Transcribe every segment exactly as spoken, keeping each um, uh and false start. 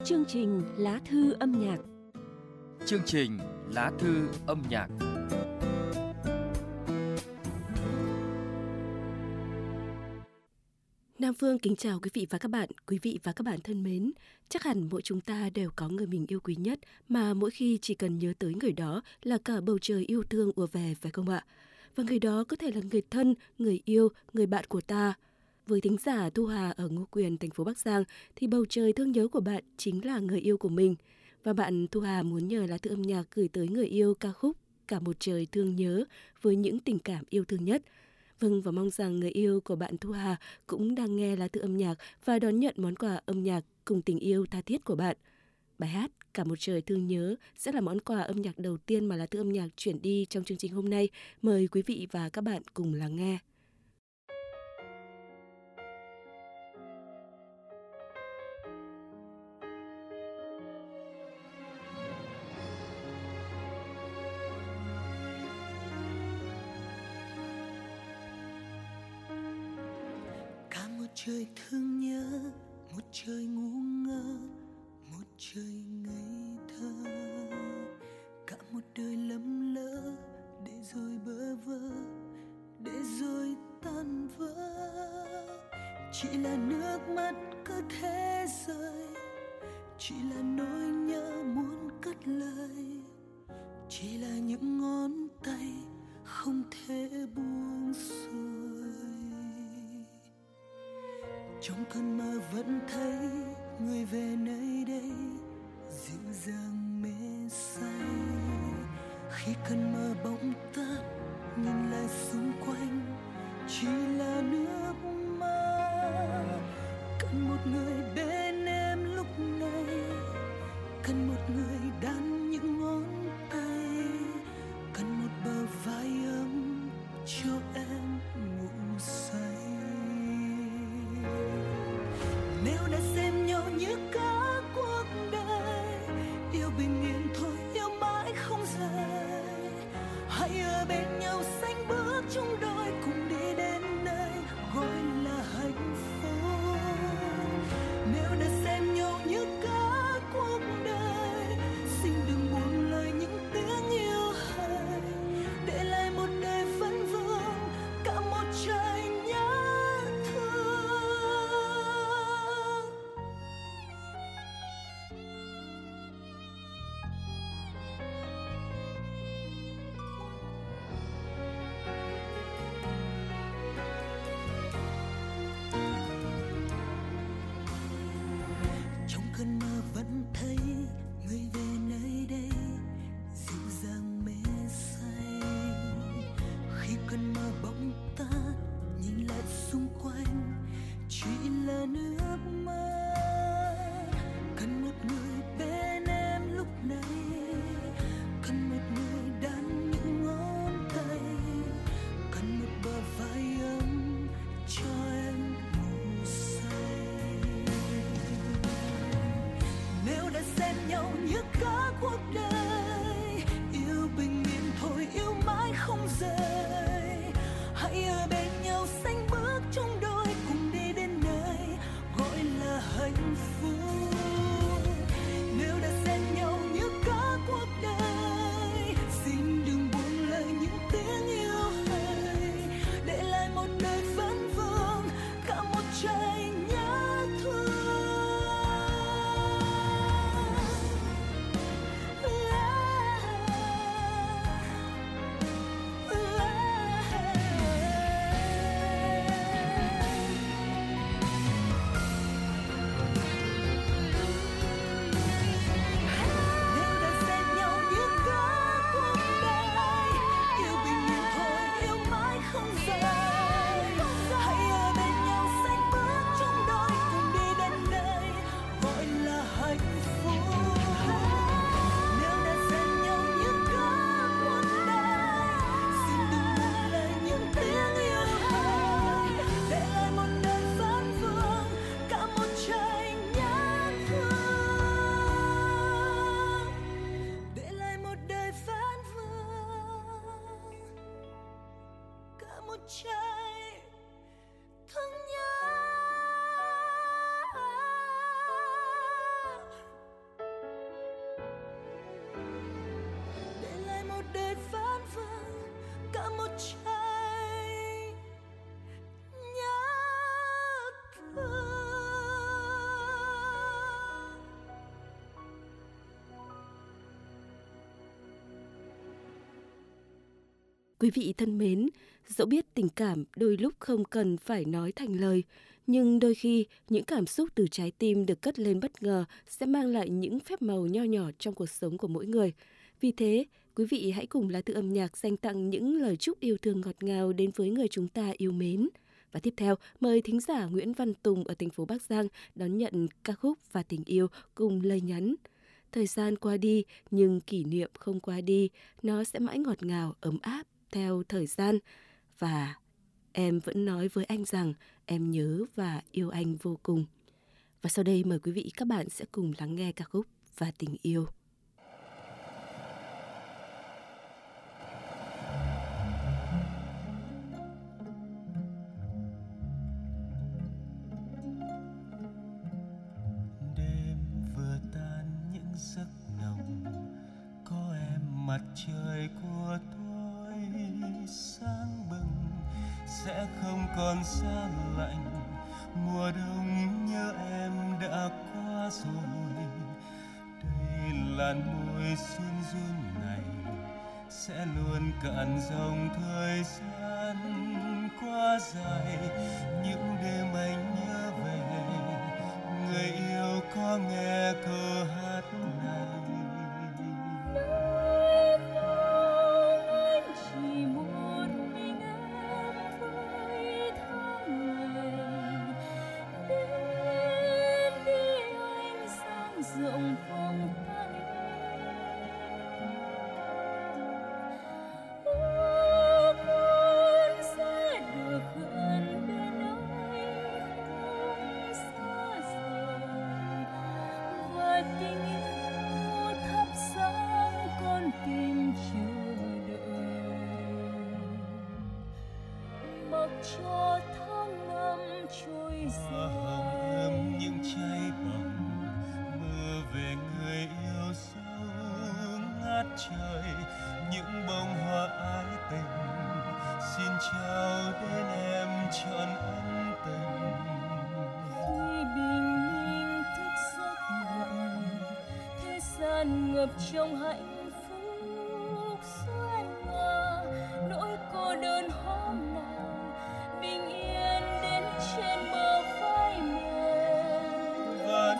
Chương trình Lá thư âm nhạc. Chương trình Lá thư âm nhạc. Nam Phương kính chào quý vị và các bạn. Quý vị và các bạn thân mến, chắc hẳn mỗi chúng ta đều có người mình yêu quý nhất mà mỗi khi chỉ cần nhớ tới người đó là cả bầu trời yêu thương ùa về, phải không ạ? Và người đó có thể là người thân, người yêu, người bạn của ta. Với thính giả Thu Hà ở Ngô Quyền, thành phố Bắc Giang, thì bầu trời thương nhớ của bạn chính là người yêu của mình. Và bạn Thu Hà muốn nhờ lá thư âm nhạc gửi tới người yêu ca khúc Cả một trời thương nhớ với những tình cảm yêu thương nhất. Vâng, và mong rằng người yêu của bạn Thu Hà cũng đang nghe lá thư âm nhạc và đón nhận món quà âm nhạc cùng tình yêu tha thiết của bạn. Bài hát Cả một trời thương nhớ sẽ là món quà âm nhạc đầu tiên mà lá thư âm nhạc chuyển đi trong chương trình hôm nay. Mời quý vị và các bạn cùng lắng nghe. Trời thương nhớ, một trời ngu ngơ, một trời ngây thơ, cả một đời lầm lỡ, để rồi bơ vơ, để rồi tan vỡ. Chỉ là nước mắt cứ thế rơi, chỉ là nỗi nhớ muốn cất lời, chỉ là những ngón tay không thể buông xuôi. Trong cơn mơ vẫn thấy người về nơi đây dịu dàng mê say. Khi cơn mơ bỗng tắt, nhìn lại xung quanh chỉ là nước mắt. Cần một người bên em lúc này, cần một người đan những ngón tay, cần một bờ vai ấm cho em ngủ say. Nếu đã xem nhau như cả cuộc đời, yêu bình yên thôi, yêu mãi không rời. Hãy ở bên nhau sánh bước chung đôi, cùng đi đến nơi gọi là hạnh phúc. Nếu đã xem nhau như cả cuộc đời, xin đừng buông lời những tiếng yêu hời, để lại một đời vấn vương, cả một trời nhớ. Cơn mơ vẫn thấy người về nơi đây dịu dàng mê say. Khi cơn mơ bỗng tắt, nhìn lại xung quanh chỉ là nước mắt. Cần một người bên em lúc này, cần một người đan những ngón tay, cần một bờ vai ấm cho em ngủ say. Nếu đã xem nhau như cả cuộc đời, yêu bình yên thôi, yêu mãi không rời. Hãy ở bên nhau sánh bước chung đôi, cùng đi đến nơi gọi là Quý vị thân mến, dẫu biết tình cảm đôi lúc không cần phải nói thành lời, nhưng đôi khi những cảm xúc từ trái tim được cất lên bất ngờ sẽ mang lại những phép màu nho nhỏ trong cuộc sống của mỗi người. Vì thế, quý vị hãy cùng Lá Thư âm nhạc dành tặng những lời chúc yêu thương ngọt ngào đến với người chúng ta yêu mến. Và tiếp theo, mời thính giả Nguyễn Văn Tùng ở thành phố Bắc Giang đón nhận ca khúc Và Tình Yêu cùng lời nhắn. Thời gian qua đi, nhưng kỷ niệm không qua đi, nó sẽ mãi ngọt ngào, ấm áp theo thời gian. Và em vẫn nói với anh rằng em nhớ và yêu anh vô cùng. Và sau đây mời quý vị các bạn sẽ cùng lắng nghe ca khúc Và Tình Yêu. Đêm vừa tan những giấc nồng, có em mặt trời của tôi sáng bừng, sẽ không còn xa lạnh. Mùa đông nhớ em đã qua rồi, đây làn môi xuân run này sẽ luôn cạn dòng thời gian quá dài. Những đêm anh nhớ về, người yêu có nghe câu hát này. Rộng vòng tay ước muốn sẽ được gần bên anh, không xa rời. Và tình yêu thắp sáng con tim chờ đợi, mặc cho tháng năm trôi dài. Những cháy bỏng về người yêu dấu ngát trời, những bông hoa ái tình xin chào đến em trọn ân tình. Khi bình minh thức giấc mộng, thế gian ngập trong hạnh phúc xuân ngờ, nỗi cô đơn hôm nào bình yên đến trên bờ vai mềm. Và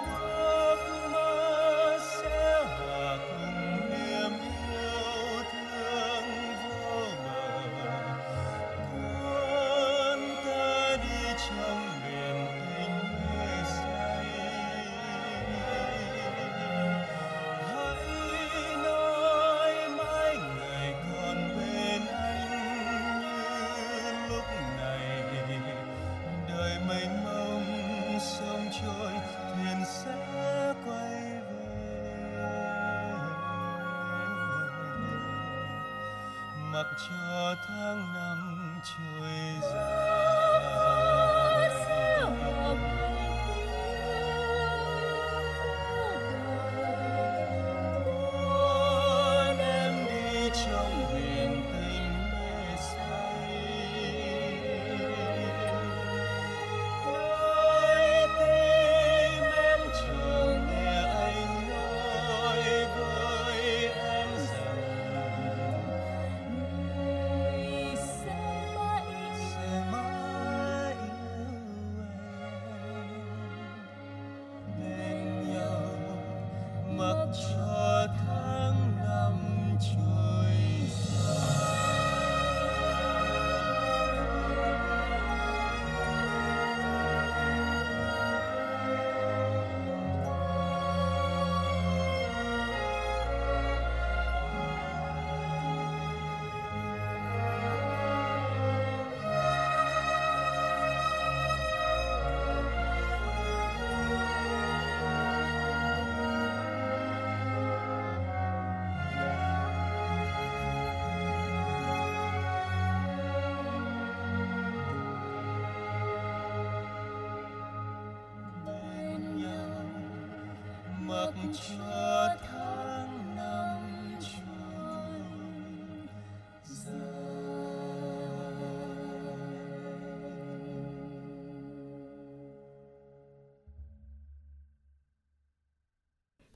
mặc cho tháng năm trôi dài. Cuốn em đi trong biển tình mê say, trái tim em chờ nghe anh nói với em rằng mặc cho tháng năm trôi dài. Mặc cho tháng năm trôi dài.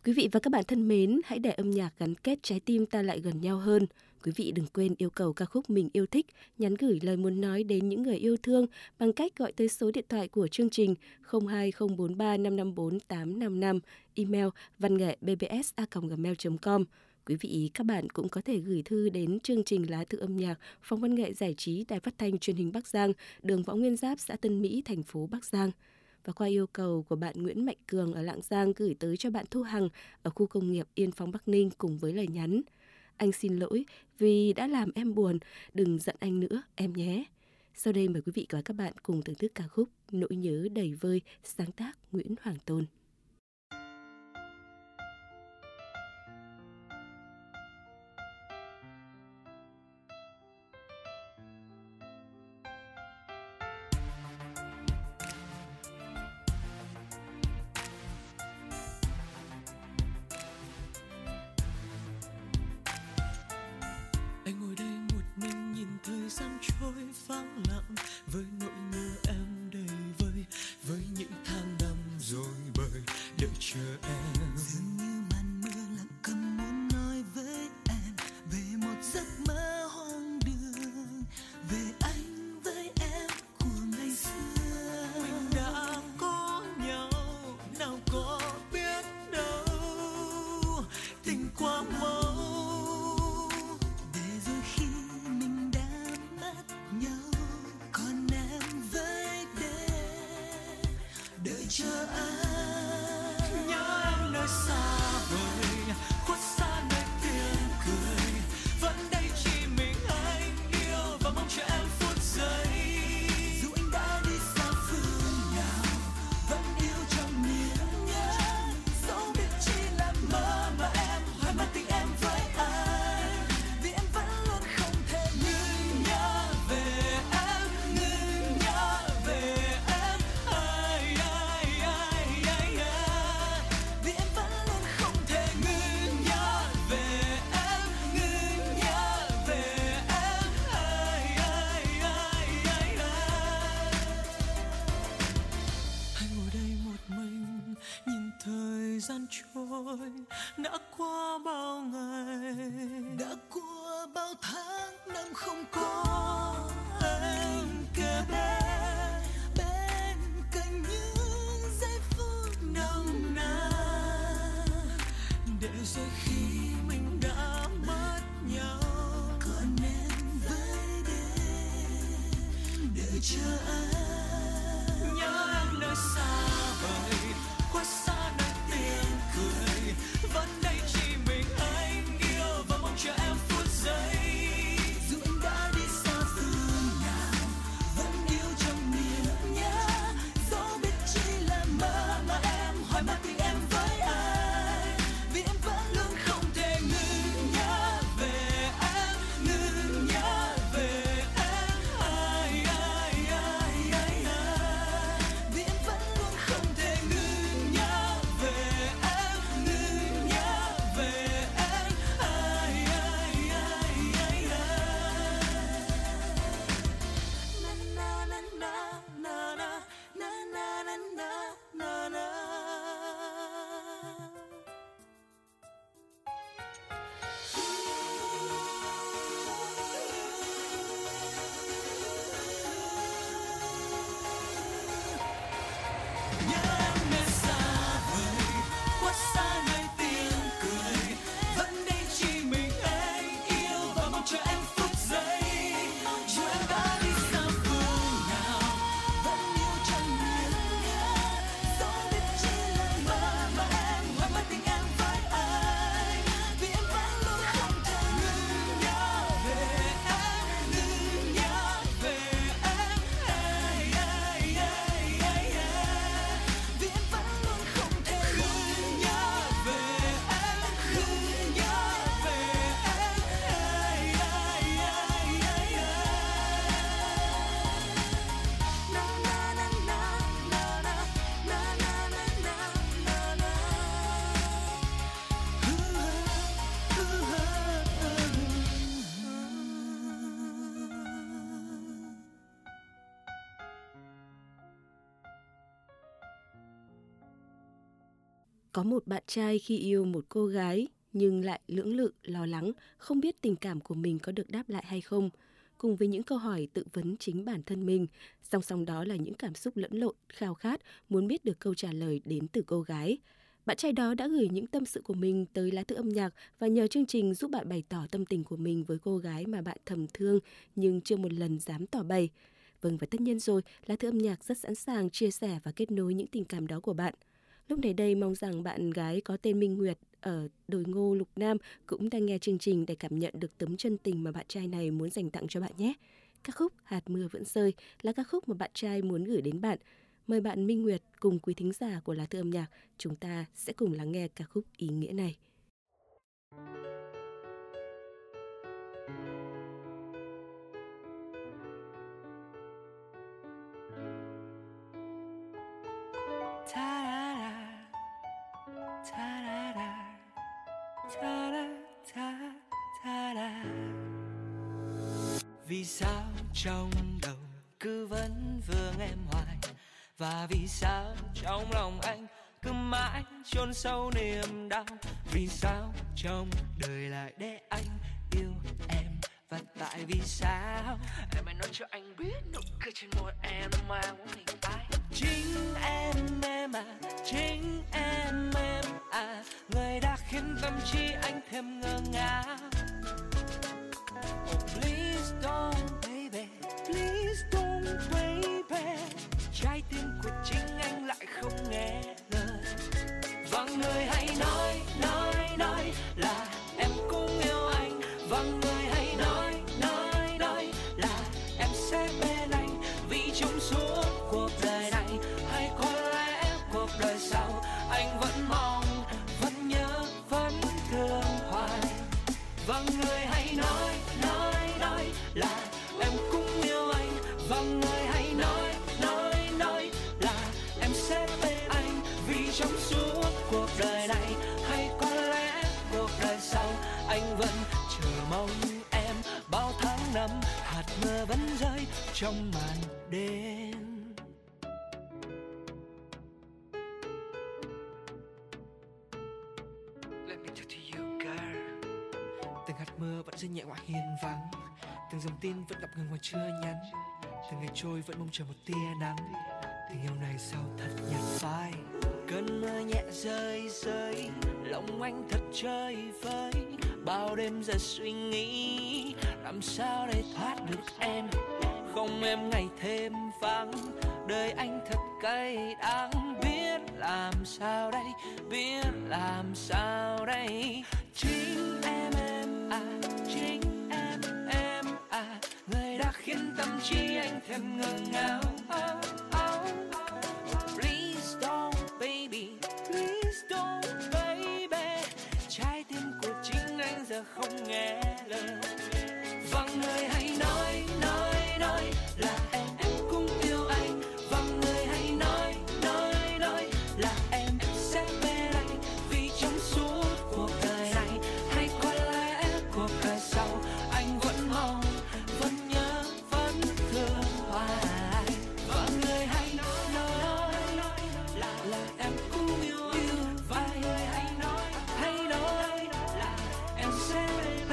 Quý vị và các bạn thân mến, hãy để âm nhạc gắn kết trái tim ta lại gần nhau hơn. Quý vị đừng quên yêu cầu ca khúc mình yêu thích, nhắn gửi lời muốn nói đến những người yêu thương bằng cách gọi tới số điện thoại của chương trình không hai không bốn ba năm năm bốn tám năm năm, email văn nghệ b b s a còng gmail chấm com. Quý vị các bạn cũng có thể gửi thư đến chương trình Lá thư âm nhạc, Phòng văn nghệ giải trí Đài Phát thanh Truyền hình Bắc Giang, đường Võ Nguyên Giáp, xã Tân Mỹ, thành phố Bắc Giang. Và qua yêu cầu của bạn Nguyễn Mạnh Cường ở Lạng Giang gửi tới cho bạn Thu Hằng ở khu công nghiệp Yên Phong Bắc Ninh cùng với lời nhắn: anh xin lỗi vì đã làm em buồn, đừng giận anh nữa em nhé. Sau đây mời quý vị và các bạn cùng thưởng thức ca khúc Nỗi nhớ đầy vơi, sáng tác Nguyễn Hoàng Tôn. Anh ngồi đây một mình nhìn thời gian trôi vắng lặng, với nỗi nhớ em đầy vơi, với những tháng năm rồi bời đợi chờ em. Dường như màn mưa lặng câm muốn nói với em về một giấc mơ hoang đường, về anh với em của ngày xưa. Mình đã có nhau, nào có biết đâu tình quá mau. Chờ anh, nhớ em nơi xa vời, khuất xa nơi tiếng cười. Vẫn đây chỉ mình anh yêu và mong chờ em phút giây. Dù anh đã đi xa phương nào, vẫn yêu trong niềm nhớ. Dẫu biết chỉ là mơ mà em hoài mang tình em với anh. Vì em vẫn luôn không thể ngừng nhớ về em, ngừng nhớ về em. Ai, ai. Vì em vẫn luôn không thể ngừng nhớ về em, ngừng nhớ về em. Ai, ai, ai, ai, ai. Anh ngồi đây một mình nhìn thời gian trôi, đã qua bao ngày, đã qua bao tháng năm không có em kề bên, bên cạnh những giây phút nồng nàn, để rồi khi mình đã mất nhau, còn em với đêm đợi chờ anh. Nhớ em nơi xa vời, khuất xa nơi tiếng cười. Vẫn đây chỉ mình anh yêu và mong chờ em phút giây. Dù anh đã đi xa phương nào, vẫn yêu trong niềm nhớ. Dẫu biết chỉ là mơ mà em hoài mang tình em với anh. Vì em vẫn luôn không thể ngừng nhớ về em, ngừng nhớ về em. Ai, ai, ai, ai, ai. Vì em vẫn luôn không thể ngừng nhớ về em, ngừng nhớ về em. Ai, ai, ai, ai, ai. Na na na na na na na na na na na. Nhớ em nơi xa vời, khuất xa nơi tiếng cười. Vẫn đây chỉ mình anh yêu và mong chờ em phút giây. Dù em đã đi xa phương nào, vẫn yêu trong niềm nhớ. Dẫu biết chỉ là mơ mà em hoài mang tình em với anh. Vì em vẫn luôn không thể ngừng nhớ về em, ngừng nhớ về em. Ai, ai, ai, ai, ai. Có một bạn trai khi yêu một cô gái nhưng lại lưỡng lự, lo lắng, không biết tình cảm của mình có được đáp lại hay không. Cùng với những câu hỏi tự vấn chính bản thân mình, song song đó là những cảm xúc lẫn lộn, khao khát, muốn biết được câu trả lời đến từ cô gái. Bạn trai đó đã gửi những tâm sự của mình tới Lá Thư âm nhạc và nhờ chương trình giúp bạn bày tỏ tâm tình của mình với cô gái mà bạn thầm thương nhưng chưa một lần dám tỏ bày. Vâng, và tất nhiên rồi, Lá Thư âm nhạc rất sẵn sàng chia sẻ và kết nối những tình cảm đó của bạn. Lúc này đây mong rằng bạn gái có tên Minh Nguyệt ở đồi ngô Lục Nam cũng đang nghe chương trình để cảm nhận được tấm chân tình mà bạn trai này muốn dành tặng cho bạn nhé. Ca khúc Hạt Mưa Vẫn Rơi là ca khúc mà bạn trai muốn gửi đến bạn. Mời bạn Minh Nguyệt cùng quý thính giả của Lá Thư âm nhạc, chúng ta sẽ cùng lắng nghe ca khúc ý nghĩa này. Vì sao trong đầu cứ vẫn vương em hoài, và vì sao trong lòng anh cứ mãi chôn sâu niềm đau? Vì sao trong đời lại để anh yêu em, và tại vì sao em hãy nói cho anh biết nụ cười trên môi em nó mang một hình ai? Chính em em à, chính em em à, người đã khiến tâm trí anh thêm ngơ ngác. Oh, please don't baby, please don't baby, trái tim của chính anh lại không nghe lời. Và người hãy nói, nói, nói là em cũng yêu anh. Và người hãy nói, nói, nói là em sẽ bên anh, vì trong suốt cuộc đời này hay có lẽ cuộc đời sau anh vẫn mong, vẫn nhớ, vẫn thương hoài. Và người hãy nói, nói, nói là em cũng yêu anh. Và người hãy nói, nói, nói là em sẽ bên anh, vì trong suốt cuộc đời này hay có lẽ cuộc đời sau anh vẫn chờ mong em. Bao tháng năm hạt mưa vẫn rơi trong màn đêm. Let me talk to you girl. Từng hạt mưa vẫn rơi nhẹ ngoài hiên vắng, từng dòng tin vẫn đọc ngừng ngoài chưa nhắn. Từng ngày trôi vẫn mong chờ một tia nắng, tình yêu này sao thật nhạt phai. Cơn mưa nhẹ rơi rơi, lòng anh thật chơi vơi. Bao đêm giờ suy nghĩ làm sao để thoát được em. Không em ngày thêm vắng, đời anh thật cay đắng. Biết làm sao đây, biết làm sao đây. Chính em em à, chính em em à, người đã khiến tâm trí anh thêm ngơ ngáo. Oh, oh. Please don't baby, please don't baby, trái tim của chính anh giờ không nghe lời. Và người hãy nói, nói, nói là em, em cũng yêu anh. Và người hãy nói, nói, nói là em sẽ bên anh, vì trong suốt cuộc đời này hay có lẽ cuộc đời sau anh vẫn mong, vẫn nhớ, vẫn thương hoài. Và người hãy nói, nói, nói là, là em cũng yêu anh. Và người hãy nói, hãy nói là em sẽ bên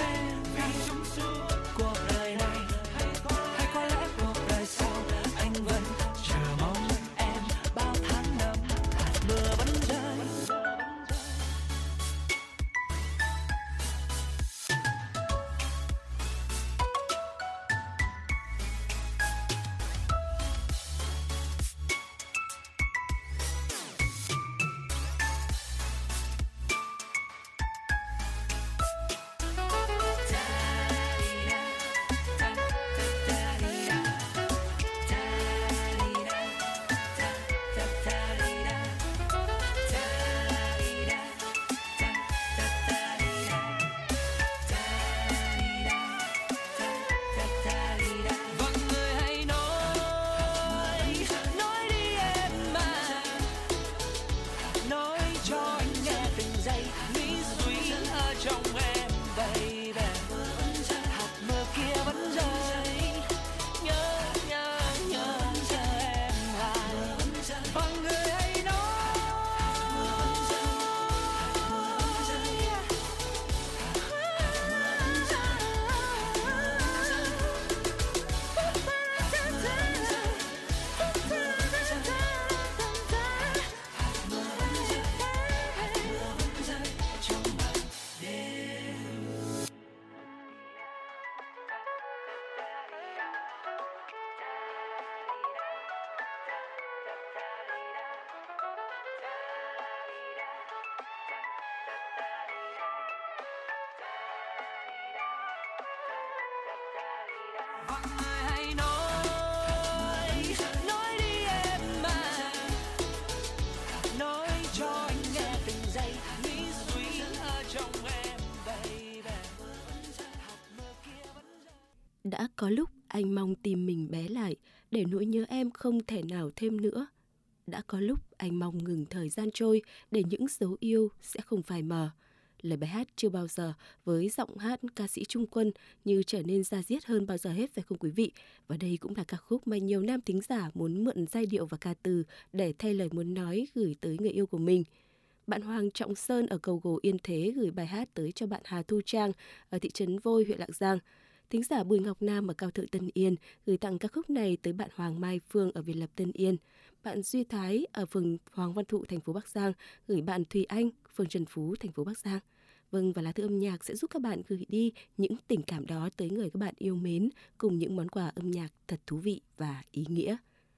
Đã có lúc anh mong tim mình bé lại, để nỗi nhớ em không thể nào thêm nữa. Đã có lúc anh mong ngừng thời gian trôi, để những dấu yêu sẽ không phai mờ. Lời bài hát Chưa Bao Giờ với giọng hát ca sĩ Trung Quân như trở nên da diết hơn bao giờ hết, phải không quý vị? Và đây cũng là ca khúc mà nhiều nam thính giả muốn mượn giai điệu và ca từ để thay lời muốn nói gửi tới người yêu của mình. Bạn Hoàng Trọng Sơn ở Cầu Gồ Yên Thế gửi bài hát tới cho bạn Hà Thu Trang ở thị trấn Vôi, huyện Lạng Giang. Thính giả Bùi Ngọc Nam ở Cao Thượng Tân Yên gửi tặng ca khúc này tới bạn Hoàng Mai Phương ở Việt Lập Tân Yên. Bạn Duy Thái ở phường Hoàng Văn Thụ, thành phố Bắc Giang gửi bạn Thùy Anh, phường Trần Phú, thành phố Bắc Giang. Vâng, và lá thư âm nhạc sẽ giúp các bạn gửi đi những tình cảm đó tới người các bạn yêu mến cùng những món quà âm nhạc thật thú vị và ý nghĩa.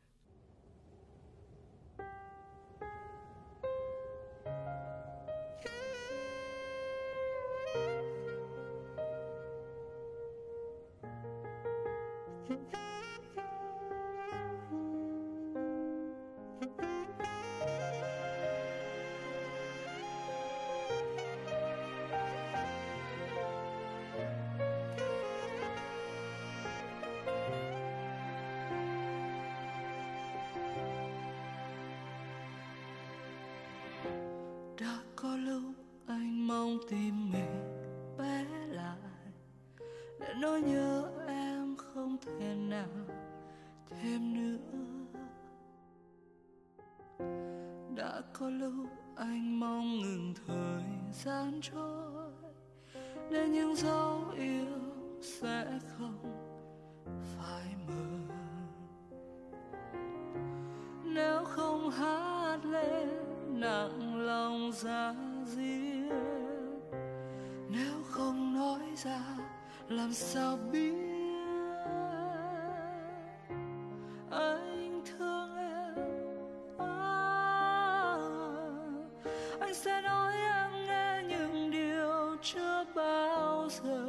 Đã có lúc anh mong tim mình bé lại, để nỗi nhớ em không thể nào thêm nữa. Đã có lúc anh mong ngừng thời gian trôi, để những dấu yêu sẽ không phai mờ. Nếu không hát lên nặng lòng ra diết, nếu không nói ra làm sao biết anh thương em. À, anh sẽ nói em nghe những điều chưa bao giờ.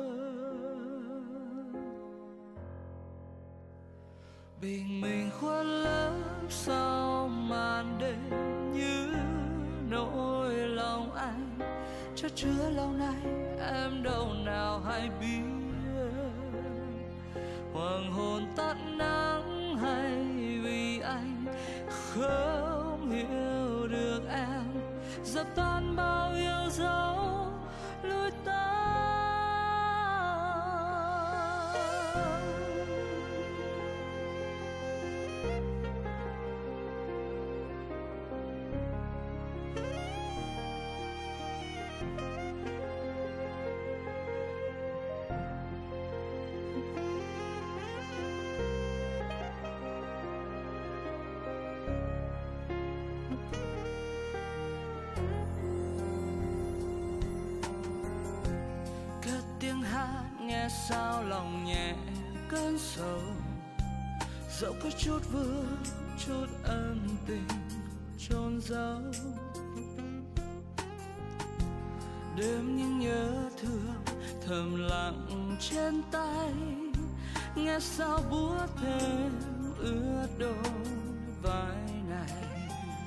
Bình minh khuất lấp sau màn đêm như nỗi lòng anh chất chứa lâu nay, em đâu nào hay biết. Hoàng hôn tắt nắng hay vì anh không hiểu được em, dập tan bao yêu dấu lối ta. Nghe sao lòng nhẹ cơn sầu, dẫu có chút vui chút ân tình chôn giấu. Đêm những nhớ thương thầm lặng trên tay, nghe sao buốt thêm ướt đôi vai này.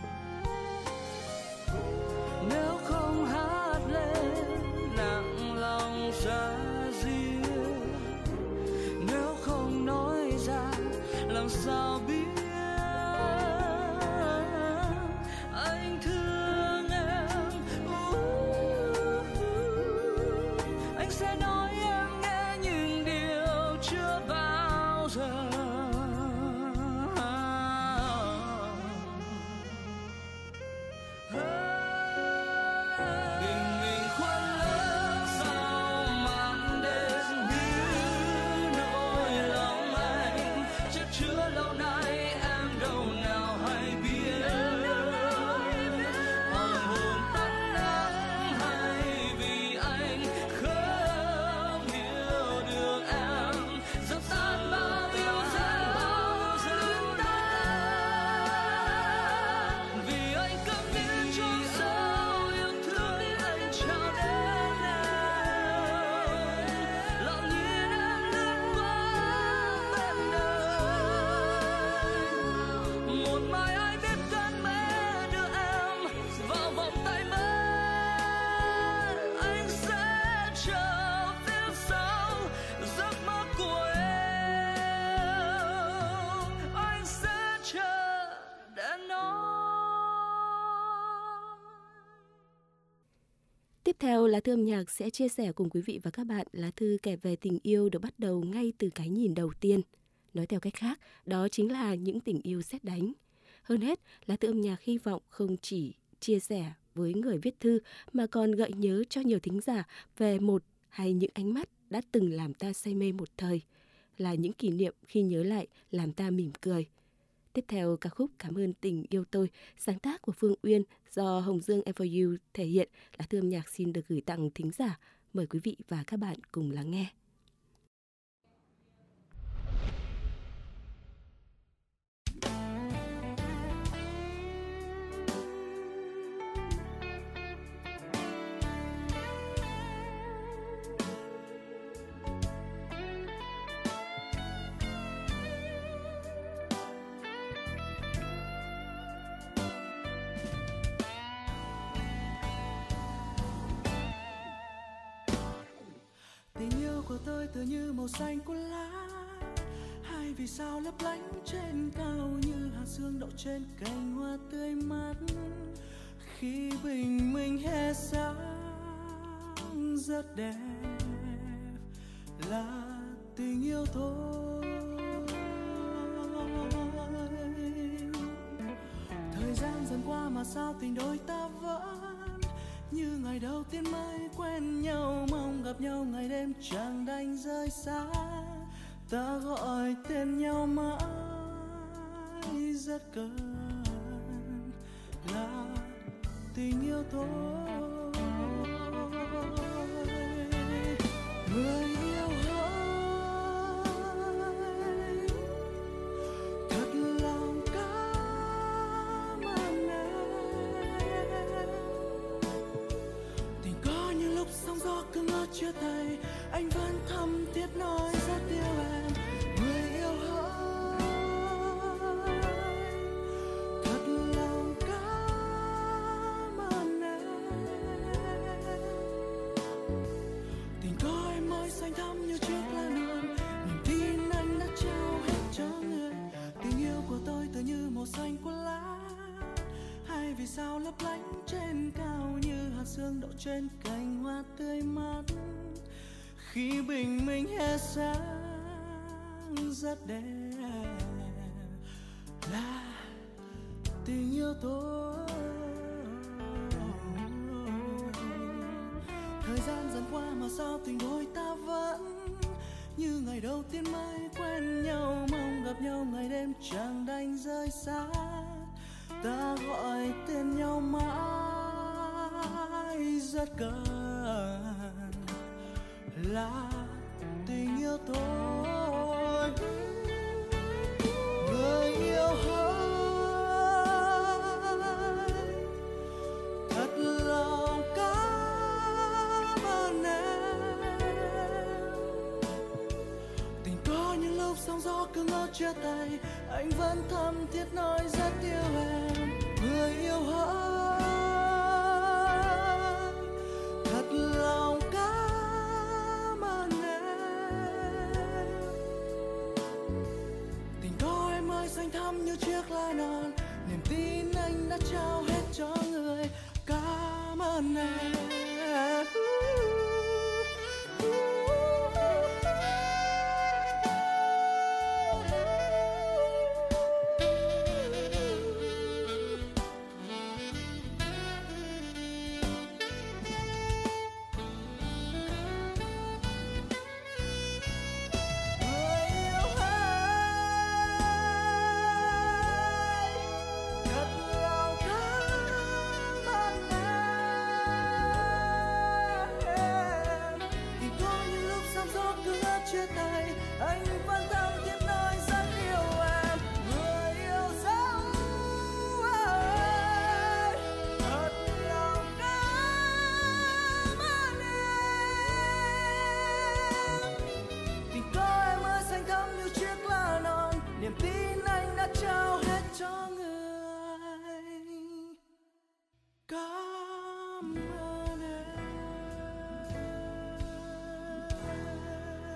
Nếu không hát lên nặng lòng ra riêng, nếu không nói ra làm sao biết anh thương em. Uh, uh, anh sẽ nói em nghe những điều chưa bao giờ. Tiếp theo, lá thư âm nhạc sẽ chia sẻ cùng quý vị và các bạn lá thư kể về tình yêu được bắt đầu ngay từ cái nhìn đầu tiên. Nói theo cách khác, đó chính là những tình yêu sét đánh. Hơn hết, lá thư âm nhạc hy vọng không chỉ chia sẻ với người viết thư mà còn gợi nhớ cho nhiều thính giả về một hay những ánh mắt đã từng làm ta say mê một thời, là những kỷ niệm khi nhớ lại làm ta mỉm cười. Tiếp theo, ca khúc Cảm ơn tình yêu tôi, sáng tác của Phương Uyên do Hồng Dương em for You thể hiện, lá thư âm nhạc xin được gửi tặng thính giả. Mời quý vị và các bạn cùng lắng nghe. Tình yêu của tôi tựa như màu xanh của lá, hai vì sao lấp lánh trên cao như hạt sương đậu trên cành hoa tươi mát. Khi bình minh hé sáng rất đẹp là tình yêu tôi. Thời gian dần qua mà sao tình đôi ta vẫn như ngày đầu tiên mới quen nhau, mong gặp nhau ngày đêm chẳng đành rời xa. Ta gọi tên nhau mãi rất cần là tình yêu tôi. Người yêu hỡi, thật lòng cảm ơn em. Tình có những lúc sóng gió cứ ngỡ chia tay, anh vẫn thầm thiết nói rất yêu em. Người yêu hỡi, thật lòng cảm ơn em. Tình có em mới xanh thẳm như chiếc lá non, niềm tin anh đã trao hết cho người. Tình yêu của tôi tựa như màu xanh của lá, hai vì sao lấp lánh trên cao như hạt sương đậu trên cành hoa tươi mát. Khi bình minh hé sáng rất đẹp là tình yêu tôi. Thời gian dần qua mà sao tình đôi ta vẫn như ngày đầu tiên mới quen nhau, mong gặp nhau ngày đêm chẳng đành rời xa. Ta gọi tên nhau mãi rất cần là tình yêu tôi. Người yêu hỡi, thật lòng cảm ơn em. Tình có những lúc sóng gió cứ ngỡ chia tay, anh vẫn thầm thiết nói rất yêu em. Người yêu hỡi, thật lòng cảm ơn em. Tình có em ơi xanh thẳm như chiếc lá non, niềm tin anh đã trao hết cho người. Cảm ơn em.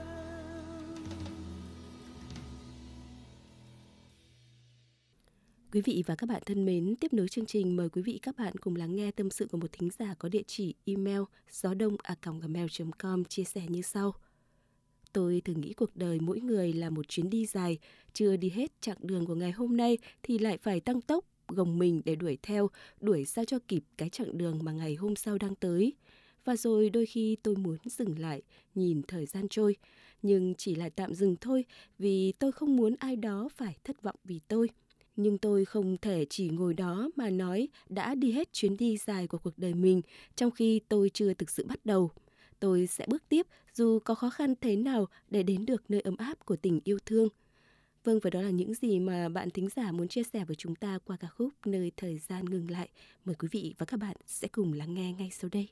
Quý Quý vị và các bạn thân mến, tiếp nối chương trình, mời quý vị các bạn cùng lắng nghe tâm sự của một thính giả có địa chỉ email gió đông a còng gmail chấm com chia sẻ như sau. Tôi thường nghĩ cuộc đời mỗi người là một chuyến đi dài, chưa đi hết chặng đường của ngày hôm nay thì lại phải tăng tốc, gồng mình để đuổi theo, đuổi sao cho kịp cái chặng đường mà ngày hôm sau đang tới. Và rồi đôi khi tôi muốn dừng lại, nhìn thời gian trôi, nhưng chỉ là tạm dừng thôi vì tôi không muốn ai đó phải thất vọng vì tôi. Nhưng tôi không thể chỉ ngồi đó mà nói đã đi hết chuyến đi dài của cuộc đời mình trong khi tôi chưa thực sự bắt đầu. Tôi sẽ bước tiếp dù có khó khăn thế nào để đến được nơi ấm áp của tình yêu thương. Vâng, và đó là những gì mà bạn thính giả muốn chia sẻ với chúng ta qua ca khúc Nơi Thời Gian Ngừng Lại. Mời quý vị và các bạn sẽ cùng lắng nghe ngay sau đây.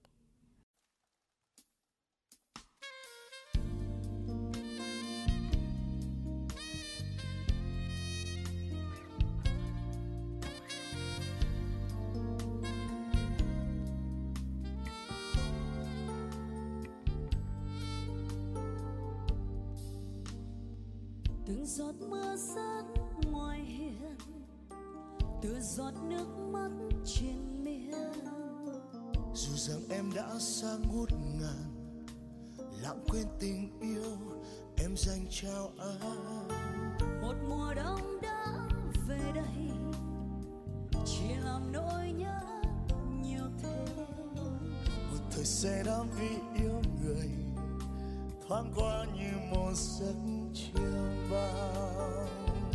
Từng giọt mưa rớt ngoài hiên, từ giọt nước mắt trên miên. Dù rằng em đã xa ngút ngàn, lãng quên tình yêu em dành trao anh. Một mùa đông đã về đây, chỉ làm nỗi nhớ nhiều thêm. Một thời xe đắm vì yêu người, thoáng qua như một giấc chiều bao.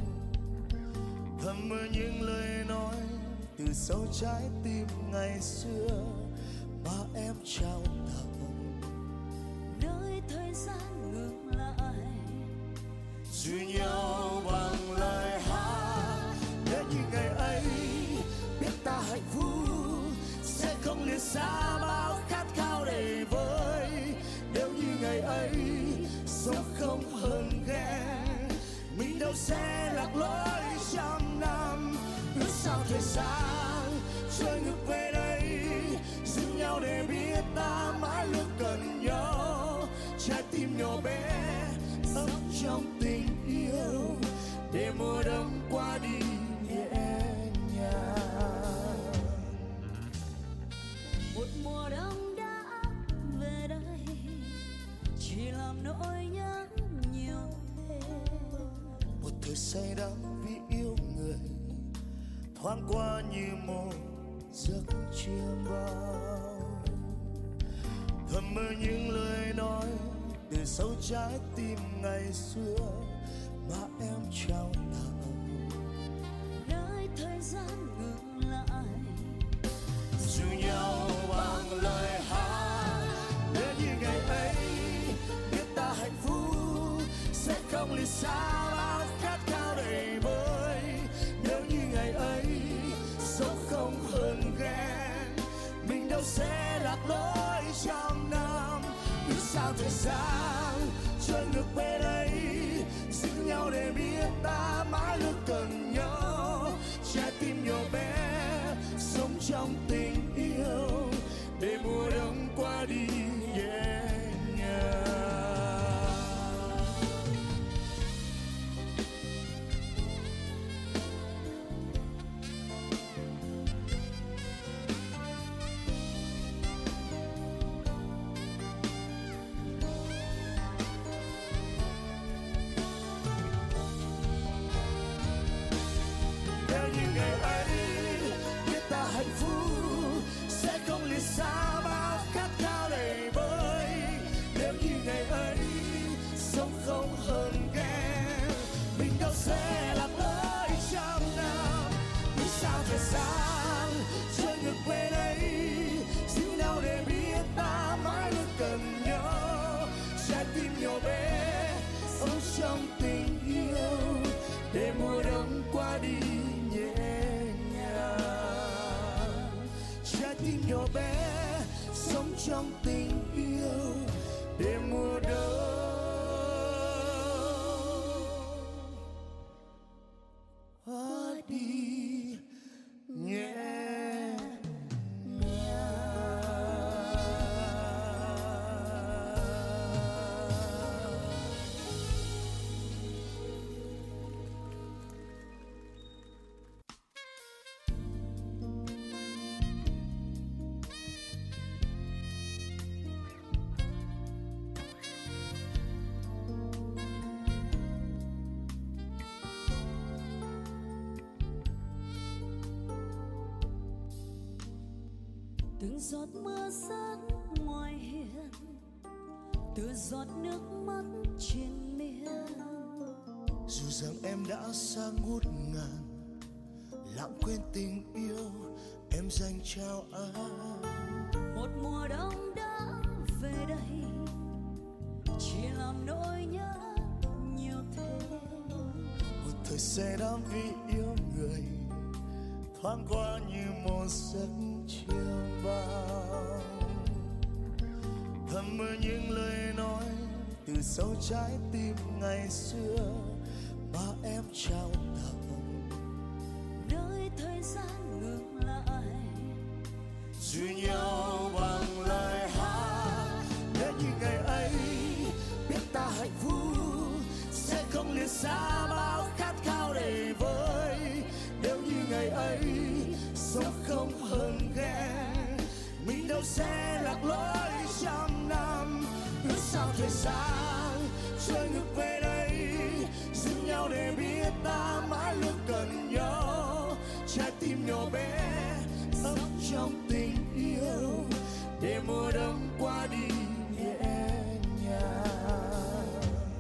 Thầm mơ những lời nói từ sâu trái tim ngày xưa mà em trao tặng. Nơi thời gian ngừng lại, Giữ nhau bằng lời hát. Nếu như ngày ấy biết ta hạnh phúc, sẽ không liệt xa bao khát khao đầy vơi. Nếu như ngày ấy sống không hơn ghen, mình đâu sẽ lạc lối trăm năm. Ước sao thời gian trôi ngược về đây, giữ nhau để biết ta mãi luôn cần nhau. Trái tim nhỏ bé ấm trong tình yêu, để mùa đông qua đi nhẹ nhàng. một mùa đông đã về đây, chỉ làm nỗi nhớ nhiều thêm. Một thời say đắm vì yêu người, thoáng qua như một giấc chiêm bao. Thầm mơ những lời nói từ sâu trái tim ngày xưa mà em trao tặng. Nơi thời gian ngừng lại, Giữ nhau bằng lời hát. Nếu như ngày ấy biết ta hạnh phúc, sẽ không lìa xa bao khát khao đầy vơi. Nếu như ngày ấy sống không hơn ghen, mình đâu sẽ lạc lối trăm năm. Ước sao thời gian trôi ngược về đây, giữ nhau để biết ta mãi luôn cần nhau. Trái tim nhỏ bé sống trong tình yêu, để mùa đông qua đi nhẹ nhàng. Nếu như ngày ấy biết ta hạnh phúc, sẽ không lìa xa bao khát khao đầy vơi. Nếu như ngày ấy sống không hơn ghen, mình đâu sẽ lạc lối trăm năm. Vì sao thời gian trôi ngược về đây, giữ nhau để biết ta mãi luôn cần nhau. Trái tim nhỏ bé sống trong tình yêu, để mùa đông qua đi nhẹ nhàng. Trái tim nhỏ bé sống trong tình yêu, để mùa đông qua đi nhẹ nhàng. từng giọt mưa rớt ngoài hiên, từ giọt nước mắt triền miên. Dù rằng em đã xa ngút ngàn, lãng quên tình yêu em dành trao anh. Một mùa đông đã về đây, chỉ làm nỗi nhớ nhiều thêm. Một thời xe đắm vì yêu người, thoáng qua như một giấc chiêm bao. Thầm mơ những lời nói từ sâu trái tim ngày xưa mà em trao tặng. Nơi thời gian ngừng lại, giữ nhau bằng lời hát. Nếu như ngày ấy biết ta hạnh phúc, sẽ không liệt xa bao khát khao đầy vơi. Nếu như ngày ấy sống không hờn ghen, mình đâu sẽ lạc lối trăm năm. Ước sao thời gian trôi ngược về đây, giữ nhau để biết ta mãi luôn cần nhau. Trái tim nhỏ bé ấm trong tình yêu, để mùa đông qua đi nhẹ nhàng.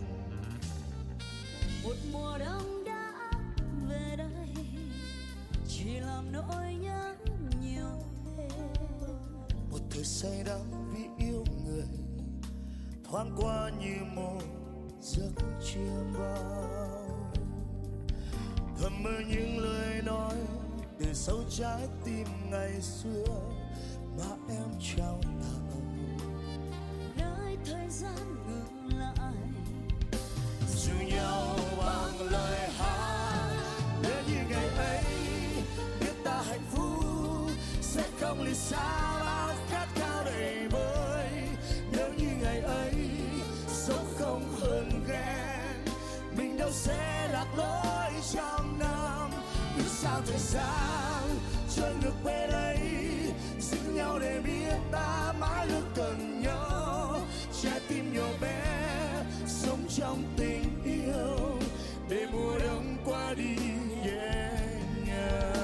một mùa đông đã về đây, chỉ làm nỗi nhớ nhiều thêm. Một thời say đắm vì yêu người, thoáng qua như một giấc chiêm bao. Thầm mơ những lời nói từ sâu trái tim ngày xưa mà em trao tặng. Nơi thời gian ngừng lại, Giữ nhau bằng lời hát. Nếu như ngày ấy biết ta hạnh phúc, sẽ không lìa xa bao khát khao đầy vơi. Nếu như ngày ấy sống không hờn ghen, mình đâu sẽ lạc lối trăm năm. Ước sao thời gian trôi ngược về đây, giữ nhau để biết ta mãi luôn cần nhau. Trái tim nhỏ bé sống trong tình yêu, để mùa đông qua đi nhẹ nhàng.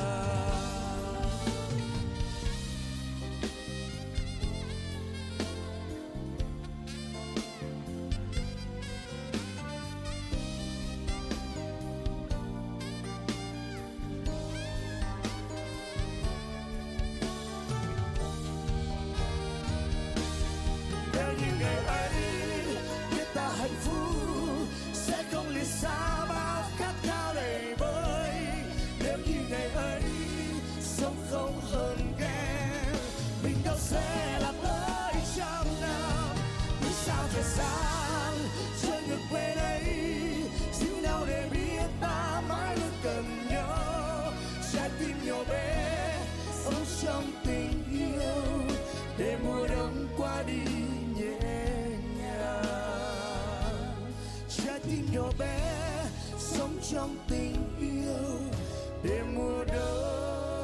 Nếu như ngày ấy biết ta hạnh phúc, sẽ không lìa xa bao khát khao đầy vơi. Nếu như ngày ấy sống không hờn ghen, mình đâu sẽ lạc lối trăm năm. Vì sao thời gian trôi ngược về đây, giữ nhau để biết ta mãi luôn cần nhau. Trái tim nhỏ bé sống trong tình yêu, để mùa đông qua đi nhẹ nhàng. Trái tim nhỏ bé sống trong tình yêu, để mùa đông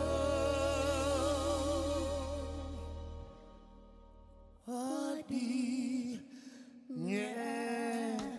qua đi nhẹ nhàng.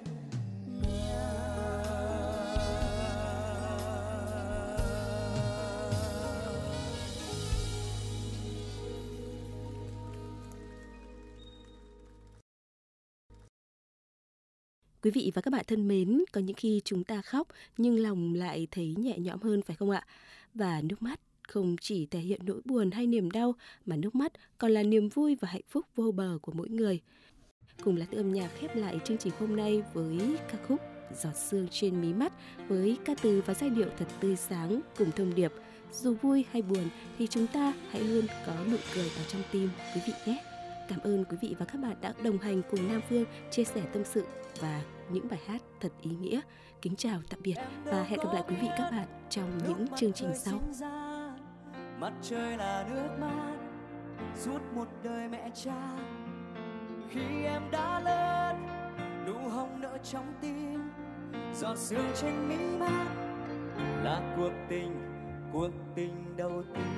Quý vị và các bạn thân mến, có những khi chúng ta khóc nhưng lòng lại thấy nhẹ nhõm hơn phải không ạ? Và nước mắt không chỉ thể hiện nỗi buồn hay niềm đau, mà nước mắt còn là niềm vui và hạnh phúc vô bờ của mỗi người. Cùng Lá Thư âm nhạc khép lại chương trình hôm nay với ca khúc Giọt sương trên mí mắt, với ca từ và giai điệu thật tươi sáng cùng thông điệp: dù vui hay buồn thì chúng ta hãy luôn có nụ cười ở trong tim quý vị nhé. Cảm ơn quý vị và các bạn đã đồng hành cùng Nam Phương chia sẻ tâm sự và những bài hát thật ý nghĩa. Kính chào tạm biệt và hẹn gặp lại quý vị các bạn trong những chương trình sau. Mặt trời là nước mắt suốt một đời mẹ cha. Khi em đã lớn, nụ hồng nở trong tim, giọt sương trên mí mắt là cuộc tình, cuộc tình đầu tiên.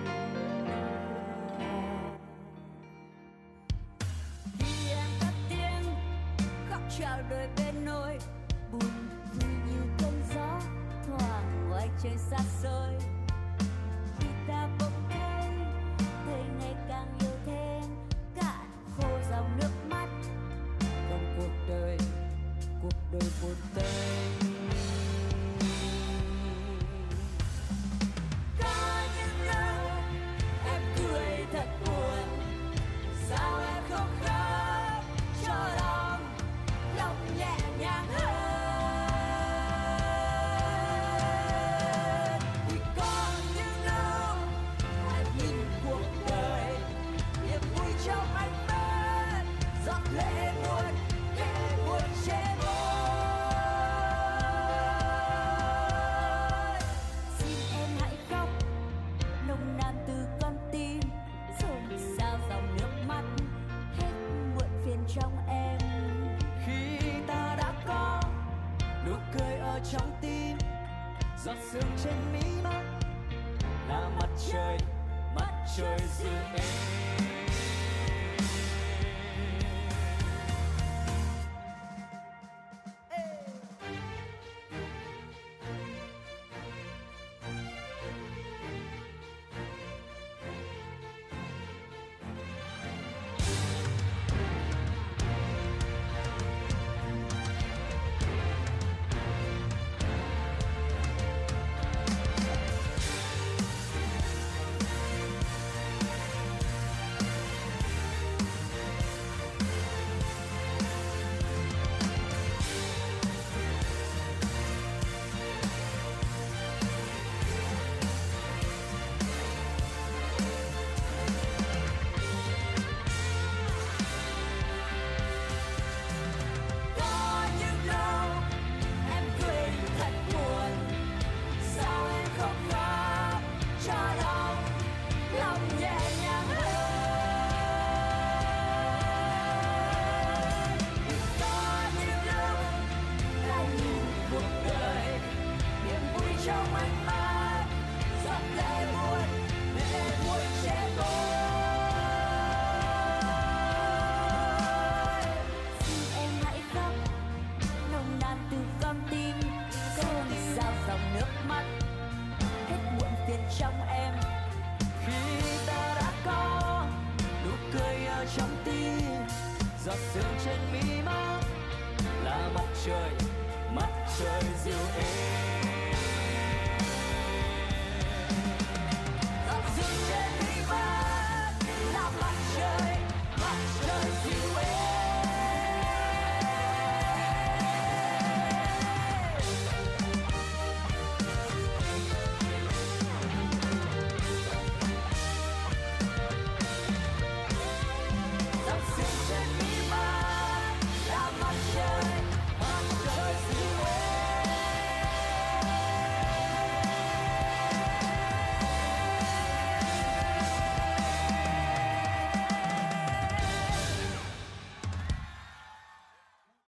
khi em cất tiếng khóc chào đời bên nôi, buồn vui như cơn gió thoảng ngoài trời xa xôi. Khi ta bỗng thấy thấy ngày càng sương trên mí mắt là mặt trời, mặt trời dịu êm. Giọt sương trên mí mắt là mặt trời, mặt trời dịu êm.